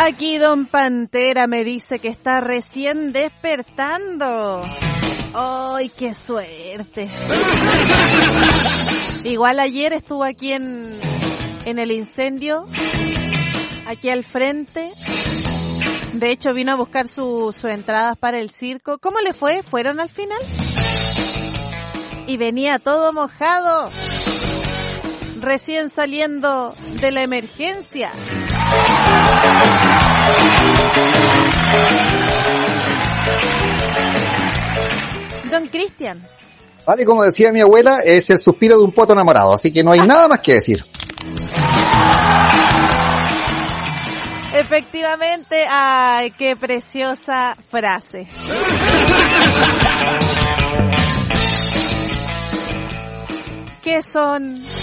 Aquí Don Pantera me dice que está recién despertando. ¡Ay, qué suerte! Igual ayer estuvo aquí en el incendio, aquí al frente. De hecho vino a buscar sus entradas para el circo. ¿Cómo le fue? ¿Fueron al final? Y venía todo mojado, recién saliendo de la emergencia. Don Cristian. Vale, como decía mi abuela, es el suspiro de un poto enamorado, así que no hay nada más que decir. Efectivamente, ¡ay, qué preciosa frase! ¿Qué son